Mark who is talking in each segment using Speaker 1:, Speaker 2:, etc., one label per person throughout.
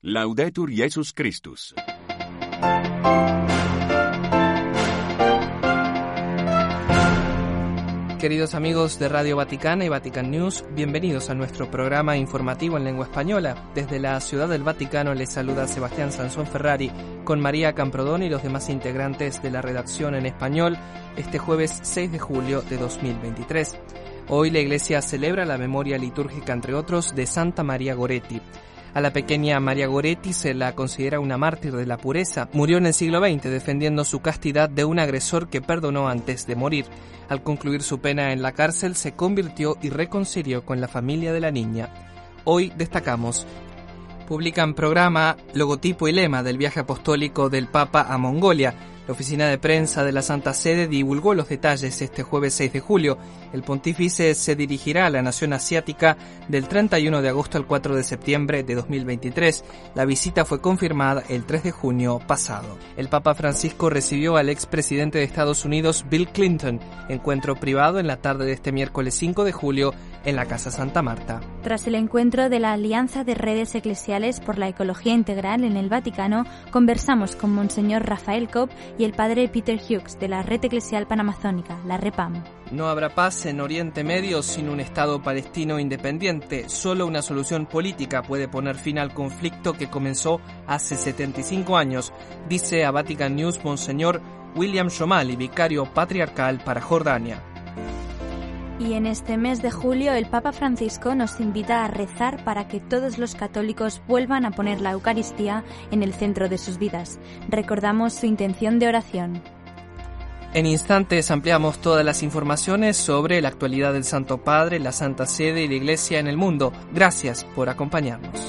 Speaker 1: Laudetur Jesus Christus.
Speaker 2: Queridos amigos de Radio Vaticana y Vatican News, bienvenidos a nuestro programa informativo en lengua española. Desde la Ciudad del Vaticano les saluda Sebastián Sansón Ferrari con María Camprodoni y los demás integrantes de la redacción en español este jueves 6 de julio de 2023. Hoy la Iglesia celebra la memoria litúrgica, entre otros, de Santa María Goretti. A la pequeña María Goretti se la considera una mártir de la pureza. Murió en el siglo XX defendiendo su castidad de un agresor que perdonó antes de morir. Al concluir su pena en la cárcel, se convirtió y reconcilió con la familia de la niña. Hoy destacamos: publican programa, logotipo y lema del viaje apostólico del Papa a Mongolia. La oficina de prensa de la Santa Sede divulgó los detalles este jueves 6 de julio. El pontífice se dirigirá a la nación asiática del 31 de agosto al 4 de septiembre de 2023. La visita fue confirmada el 3 de junio pasado. El Papa Francisco recibió al expresidente de Estados Unidos, Bill Clinton, encuentro privado en la tarde de este miércoles 5 de julio en la Casa Santa Marta.
Speaker 3: Tras el encuentro de la Alianza de Redes Eclesiales por la Ecología Integral en el Vaticano, conversamos con Monseñor Rafael Cobb y el padre Peter Hughes de la Red Eclesial Panamazónica, la REPAM.
Speaker 2: No habrá paz en Oriente Medio sin un Estado palestino independiente. Solo una solución política puede poner fin al conflicto que comenzó hace 75 años, dice a Vatican News Monseñor William Shomali, vicario patriarcal para Jordania.
Speaker 3: Y en este mes de julio el Papa Francisco nos invita a rezar para que todos los católicos vuelvan a poner la Eucaristía en el centro de sus vidas. Recordamos su intención de oración.
Speaker 2: En instantes ampliamos todas las informaciones sobre la actualidad del Santo Padre, la Santa Sede y la Iglesia en el mundo. Gracias por acompañarnos.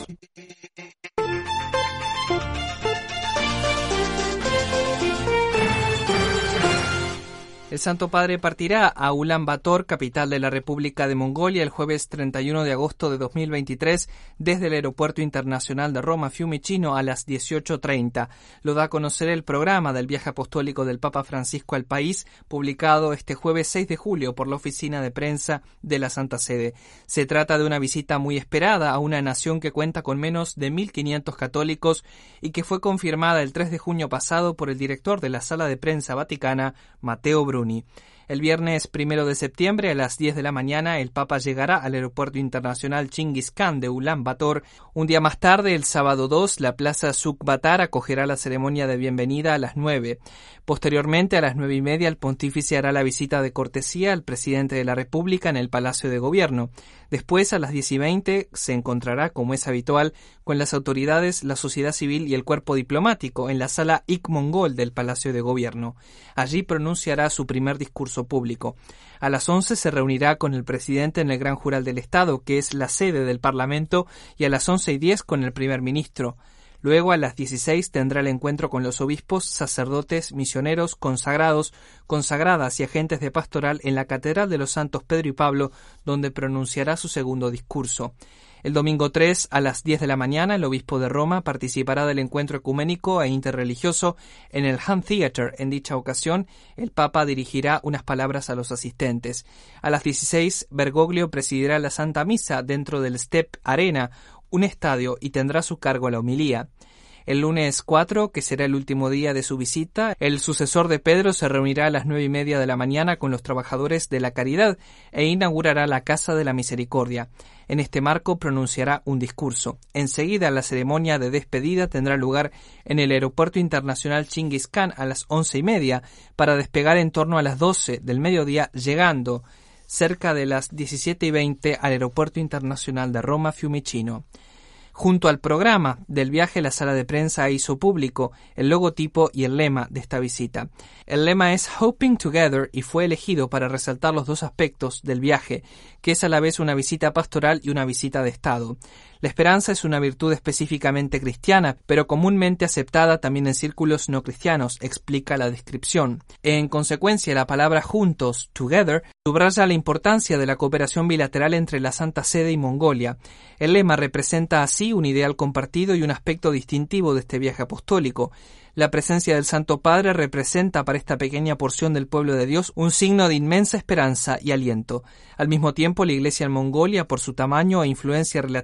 Speaker 2: El Santo Padre partirá a Ulan Bator, capital de la República de Mongolia, el jueves 31 de agosto de 2023 desde el Aeropuerto Internacional de Roma Fiumicino a las 18:30. Lo da a conocer el programa del viaje apostólico del Papa Francisco al país, publicado este jueves 6 de julio por la oficina de prensa de la Santa Sede. Se trata de una visita muy esperada a una nación que cuenta con menos de 1.500 católicos y que fue confirmada el 3 de junio pasado por el director de la Sala de Prensa Vaticana, Matteo Bruni. El viernes 1 de septiembre a las 10 de la mañana el Papa llegará al Aeropuerto Internacional Chingis Khan de Ulan Bator. Un día más tarde, el sábado 2, la Plaza Sukh-Batar acogerá la ceremonia de bienvenida a las 9. Posteriormente, a las 9:30, el pontífice hará la visita de cortesía al presidente de la República en el Palacio de Gobierno. Después, a las 10:20, se encontrará, como es habitual, con las autoridades, la sociedad civil y el cuerpo diplomático en la sala Ik-Mongol del Palacio de Gobierno. Allí pronunciará su primer discurso público. A las 11 se reunirá con el presidente en el Gran Jural del Estado, que es la sede del Parlamento, y a las 11:10 con el primer ministro. Luego, a las 16, tendrá el encuentro con los obispos, sacerdotes, misioneros, consagrados, consagradas y agentes de pastoral en la Catedral de los Santos Pedro y Pablo, donde pronunciará su segundo discurso. El domingo 3, a las 10 de la mañana, el obispo de Roma participará del encuentro ecuménico e interreligioso en el Han Theater. En dicha ocasión, el Papa dirigirá unas palabras a los asistentes. A las 16, Bergoglio presidirá la Santa Misa dentro del Step Arena, un estadio, y tendrá a su cargo la homilía. El lunes 4, que será el último día de su visita, el sucesor de Pedro se reunirá a las 9:30 de la mañana con los trabajadores de la caridad e inaugurará la Casa de la Misericordia. En este marco pronunciará un discurso. Enseguida, la ceremonia de despedida tendrá lugar en el Aeropuerto Internacional Chingis Khan a las 11:30 para despegar en torno a las 12 del mediodía, llegando cerca de las 17:20 al Aeropuerto Internacional de Roma Fiumicino. Junto al programa del viaje, la sala de prensa hizo público el logotipo y el lema de esta visita. El lema es Hoping Together y fue elegido para resaltar los dos aspectos del viaje, que es a la vez una visita pastoral y una visita de Estado. La esperanza es una virtud específicamente cristiana, pero comúnmente aceptada también en círculos no cristianos, explica la descripción. En consecuencia, la palabra juntos, together, subraya la importancia de la cooperación bilateral entre la Santa Sede y Mongolia. El lema representa así un ideal compartido y un aspecto distintivo de este viaje apostólico. La presencia del Santo Padre representa para esta pequeña porción del pueblo de Dios un signo de inmensa esperanza y aliento. Al mismo tiempo, la Iglesia en Mongolia, por su tamaño e influencia relativamente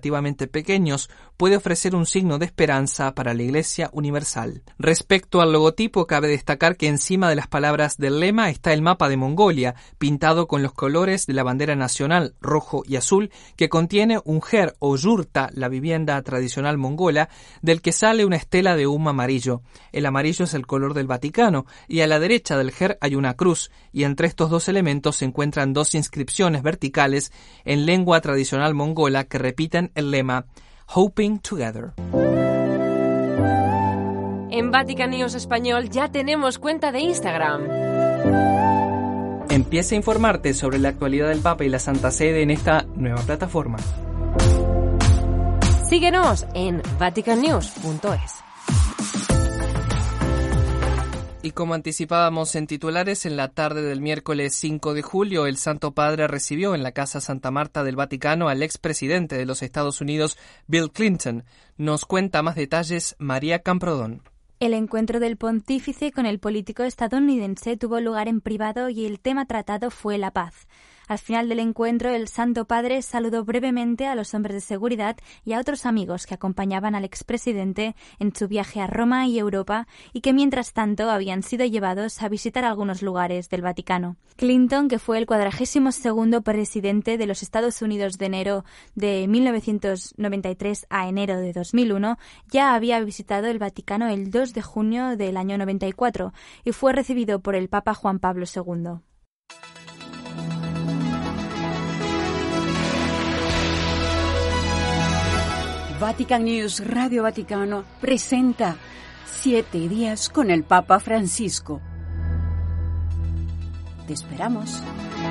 Speaker 2: relativamente pequeños, puede ofrecer un signo de esperanza para la Iglesia universal. Respecto al logotipo, cabe destacar que encima de las palabras del lema está el mapa de Mongolia, pintado con los colores de la bandera nacional, rojo y azul, que contiene un ger o yurta, la vivienda tradicional mongola, del que sale una estela de humo amarillo. El amarillo es el color del Vaticano, y a la derecha del ger hay una cruz, y entre estos dos elementos se encuentran dos inscripciones verticales en lengua tradicional mongola que repiten el lema Hoping Together.
Speaker 4: En Vatican News Español ya tenemos cuenta de Instagram.
Speaker 2: Empieza a informarte sobre la actualidad del Papa y la Santa Sede en esta nueva plataforma.
Speaker 4: Síguenos en vaticannews.es.
Speaker 2: Y como anticipábamos en titulares, en la tarde del miércoles 5 de julio, el Santo Padre recibió en la Casa Santa Marta del Vaticano al expresidente de los Estados Unidos, Bill Clinton. Nos cuenta más detalles María Camprodón.
Speaker 3: El encuentro del pontífice con el político estadounidense tuvo lugar en privado y el tema tratado fue la paz. Al final del encuentro, el Santo Padre saludó brevemente a los hombres de seguridad y a otros amigos que acompañaban al expresidente en su viaje a Roma y Europa y que mientras tanto habían sido llevados a visitar algunos lugares del Vaticano. Clinton, que fue el 42º presidente de los Estados Unidos de enero de 1993 a enero de 2001, ya había visitado el Vaticano el 2 de junio del año 94 y fue recibido por el Papa Juan Pablo II.
Speaker 5: Vatican News Radio Vaticano presenta 7 días con el Papa Francisco. Te esperamos.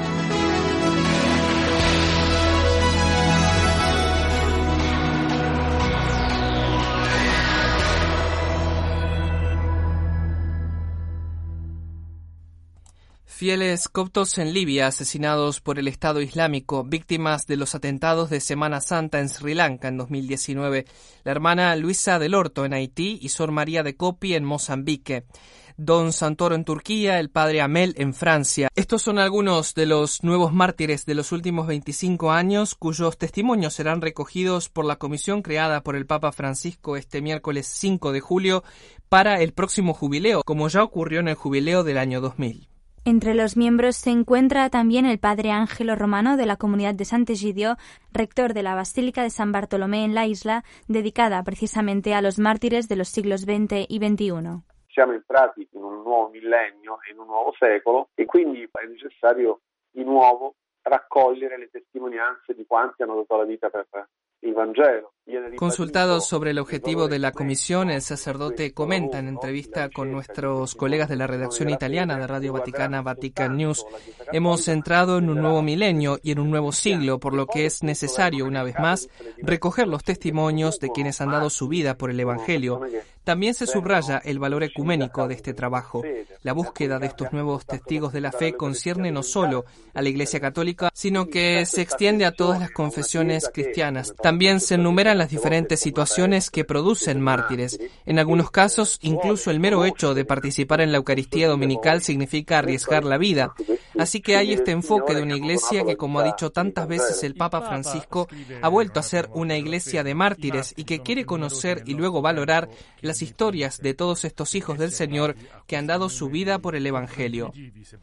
Speaker 2: Fieles coptos en Libia asesinados por el Estado Islámico, víctimas de los atentados de Semana Santa en Sri Lanka en 2019, la hermana Luisa del Orto en Haití y Sor María de Copi en Mozambique, Don Santoro en Turquía, el padre Amel en Francia. Estos son algunos de los nuevos mártires de los últimos 25 años cuyos testimonios serán recogidos por la comisión creada por el Papa Francisco este miércoles 5 de julio para el próximo jubileo, como ya ocurrió en el jubileo del año 2000.
Speaker 3: Entre los miembros se encuentra también el padre Ángelo Romano de la comunidad de Sant'Egidio, rector de la Basílica de San Bartolomé en la isla, dedicada precisamente a los mártires de los siglos XX y XXI.
Speaker 6: Siamo entrati in un nuovo millennio, in un nuovo secolo, e quindi è necessario di nuovo raccogliere le testimonianze di quanti hanno dato la vita per il Vangelo.
Speaker 2: Consultados sobre el objetivo de la comisión, el sacerdote comenta en entrevista con nuestros colegas de la redacción italiana de Radio Vaticana Vatican News: hemos entrado en un nuevo milenio y en un nuevo siglo, por lo que es necesario, una vez más, recoger los testimonios de quienes han dado su vida por el Evangelio. También se subraya el valor ecuménico de este trabajo. La búsqueda de estos nuevos testigos de la fe concierne no solo a la Iglesia Católica, sino que se extiende a todas las confesiones cristianas. También se enumeran las diferentes situaciones que producen mártires. En algunos casos, incluso el mero hecho de participar en la Eucaristía dominical significa arriesgar la vida. Así que hay este enfoque de una iglesia que, como ha dicho tantas veces el Papa Francisco, ha vuelto a ser una iglesia de mártires y que quiere conocer y luego valorar las historias de todos estos hijos del Señor que han dado su vida por el Evangelio.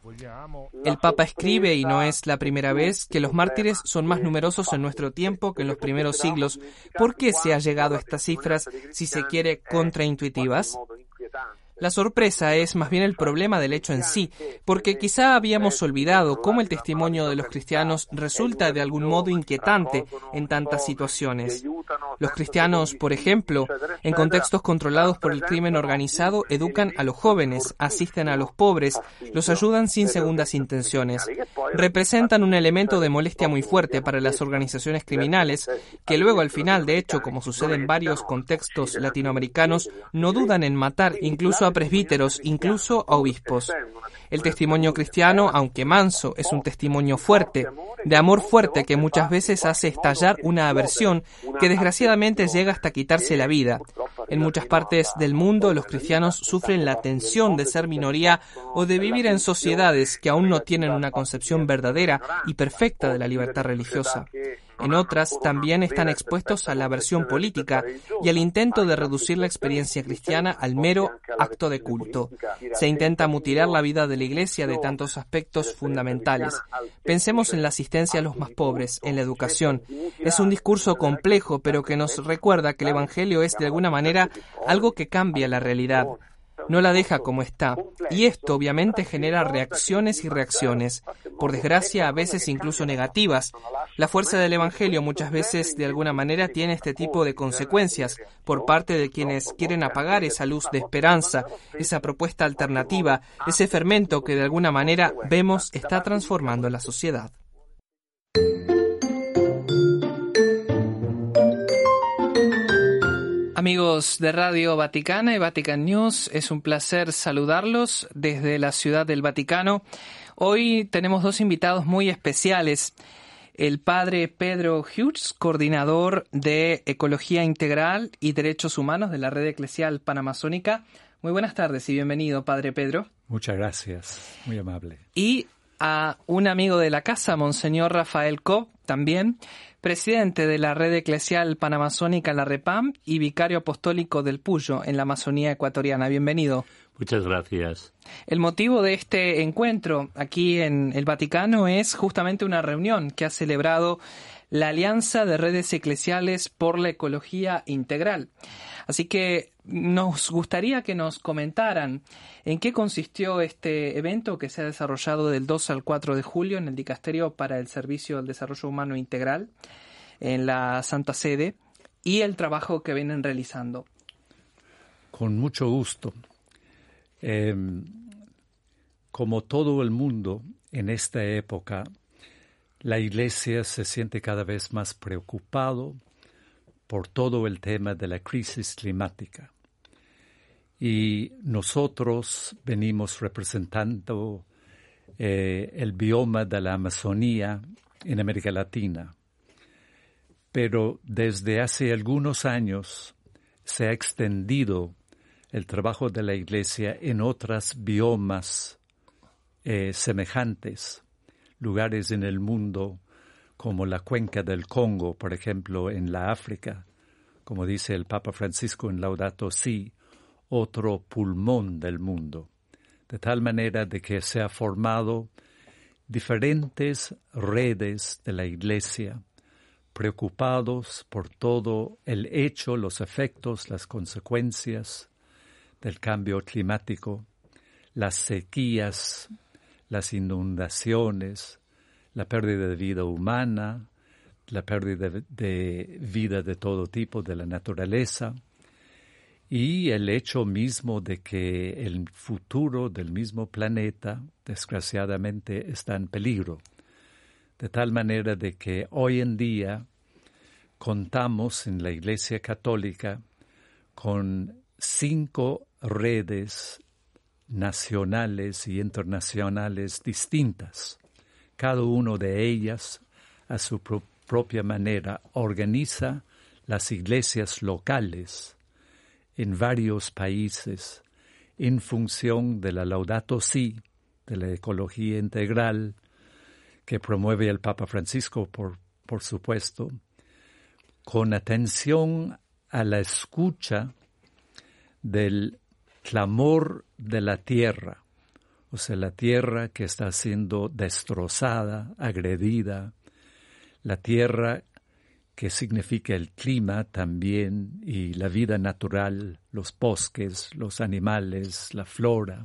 Speaker 2: El Papa escribe, y no es la primera vez, que los mártires son más numerosos en nuestro tiempo que en los primeros siglos. ¿Por qué se ha llegado a estas cifras, si se quiere, contraintuitivas? La sorpresa es más bien el problema del hecho en sí, porque quizá habíamos olvidado cómo el testimonio de los cristianos resulta de algún modo inquietante en tantas situaciones. Los cristianos, por ejemplo, en contextos controlados por el crimen organizado, educan a los jóvenes, asisten a los pobres, los ayudan sin segundas intenciones. Representan un elemento de molestia muy fuerte para las organizaciones criminales, que luego al final, de hecho, como sucede en varios contextos latinoamericanos, no dudan en matar incluso a presbíteros, incluso a obispos. El testimonio cristiano, aunque manso, es un testimonio fuerte, de amor fuerte que muchas veces hace estallar una aversión que desgraciadamente llega hasta quitarse la vida. En muchas partes del mundo los cristianos sufren la tensión de ser minoría o de vivir en sociedades que aún no tienen una concepción verdadera y perfecta de la libertad religiosa. En otras también están expuestos a la aversión política y al intento de reducir la experiencia cristiana al mero acto de culto. Se intenta mutilar la vida de la Iglesia de tantos aspectos fundamentales. Pensemos en la asistencia a los más pobres, en la educación. Es un discurso complejo, pero que nos recuerda que el Evangelio es de alguna manera algo que cambia la realidad. No la deja como está. Y esto obviamente genera reacciones y reacciones, por desgracia a veces incluso negativas. La fuerza del Evangelio muchas veces de alguna manera tiene este tipo de consecuencias por parte de quienes quieren apagar esa luz de esperanza, esa propuesta alternativa, ese fermento que de alguna manera vemos está transformando la sociedad. Amigos de Radio Vaticana y Vatican News, es un placer saludarlos desde la Ciudad del Vaticano. Hoy tenemos dos invitados muy especiales. El padre Pedro Hughes, coordinador de Ecología Integral y Derechos Humanos de la Red Eclesial Panamazónica. Muy buenas tardes y bienvenido, padre Pedro.
Speaker 7: Muchas gracias, muy amable.
Speaker 2: Y a un amigo de la casa, Monseñor Rafael Cobb, también presidente de la Red Eclesial Panamazónica, la REPAM, y vicario apostólico del Puyo, en la Amazonía ecuatoriana. Bienvenido.
Speaker 8: Muchas gracias.
Speaker 2: El motivo de este encuentro aquí en el Vaticano es justamente una reunión que ha celebrado la Alianza de Redes Eclesiales por la Ecología Integral. Así que nos gustaría que nos comentaran en qué consistió este evento que se ha desarrollado del 2 al 4 de julio en el Dicasterio para el Servicio del Desarrollo Humano Integral en la Santa Sede y el trabajo que vienen realizando.
Speaker 7: Con mucho gusto. Como todo el mundo en esta época, la Iglesia se siente cada vez más preocupado por todo el tema de la crisis climática. Y nosotros venimos representando el bioma de la Amazonía en América Latina. Pero desde hace algunos años se ha extendido el trabajo de la Iglesia en otros biomas semejantes, lugares en el mundo como la cuenca del Congo, por ejemplo, en la África, como dice el Papa Francisco en Laudato Si, otro pulmón del mundo, de tal manera de que se ha formado diferentes redes de la Iglesia, preocupados por todo el hecho, los efectos, las consecuencias del cambio climático, las sequías, las inundaciones, la pérdida de vida humana, la pérdida de vida de todo tipo de la naturaleza y el hecho mismo de que el futuro del mismo planeta, desgraciadamente, está en peligro. De tal manera de que hoy en día contamos en la Iglesia Católica con 5 redes nacionales y internacionales distintas. Cada una de ellas, a su propia manera, organiza las iglesias locales en varios países en función de la Laudato Si, de la ecología integral, que promueve el Papa Francisco, por supuesto, con atención a la escucha del clamor de la tierra, o sea, la tierra que está siendo destrozada, agredida, la tierra que significa el clima también y la vida natural, los bosques, los animales, la flora.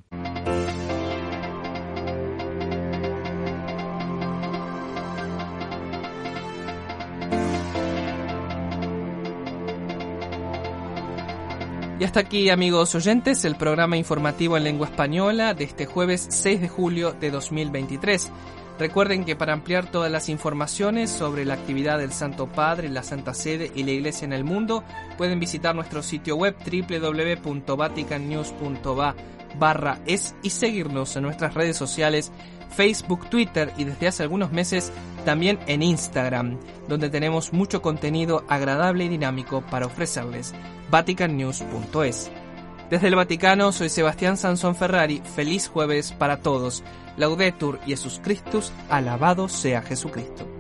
Speaker 2: Y hasta aquí, amigos oyentes, el programa informativo en lengua española de este jueves 6 de julio de 2023. Recuerden que para ampliar todas las informaciones sobre la actividad del Santo Padre, la Santa Sede y la Iglesia en el mundo, pueden visitar nuestro sitio web www.vaticannews.va/es y seguirnos en nuestras redes sociales, Facebook, Twitter y desde hace algunos meses también en Instagram, donde tenemos mucho contenido agradable y dinámico para ofrecerles. vaticannews.es. Desde el Vaticano, soy Sebastián Sansón Ferrari. Feliz jueves para todos. Laudetur Jesus Christus, alabado sea Jesucristo.